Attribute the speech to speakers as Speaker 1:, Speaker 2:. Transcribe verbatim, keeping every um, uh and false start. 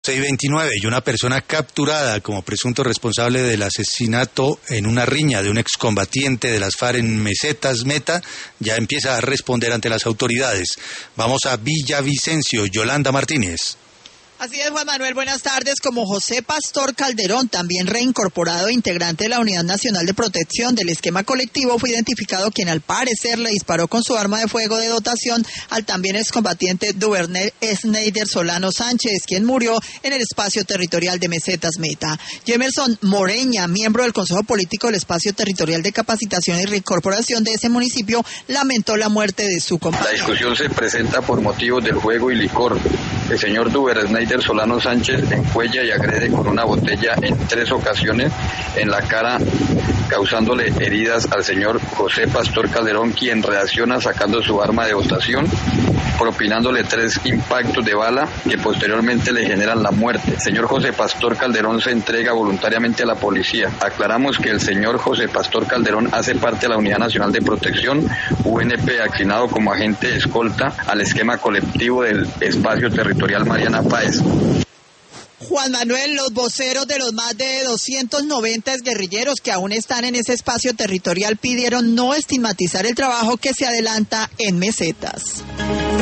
Speaker 1: seis veintinueve y una persona capturada como presunto responsable del asesinato en una riña de un excombatiente de las FARC en Mesetas Meta ya empieza a responder ante las autoridades. Vamos a Villavicencio, Yolanda Martínez.
Speaker 2: Así es, Juan Manuel, buenas tardes. Como José Pastor Calderón, también reincorporado e integrante de la Unidad Nacional de Protección del Esquema Colectivo, fue identificado quien al parecer le disparó con su arma de fuego de dotación al también excombatiente Duvernay Schneider Solano Sánchez, quien murió en el espacio territorial de Mesetas Meta. Jemerson Moreña, miembro del Consejo Político del Espacio Territorial de Capacitación y Reincorporación de ese municipio, lamentó la muerte de su compañero.
Speaker 3: La discusión se presenta por motivos del juego y licor. El señor Duvernay Solano Sánchez encuella y agrede con una botella en tres ocasiones en la cara, causándole heridas al señor José Pastor Calderón, quien reacciona sacando su arma de dotación, propinándole tres impactos de bala que posteriormente le generan la muerte. El señor José Pastor Calderón se entrega voluntariamente a la policía. Aclaramos que el señor José Pastor Calderón hace parte de la Unidad Nacional de Protección, U N P, asignado como agente de escolta al esquema colectivo del espacio territorial Mariana Páez.
Speaker 2: Juan Manuel, los voceros de los más de doscientos noventa exguerrilleros que aún están en ese espacio territorial pidieron no estigmatizar el trabajo que se adelanta en Mesetas.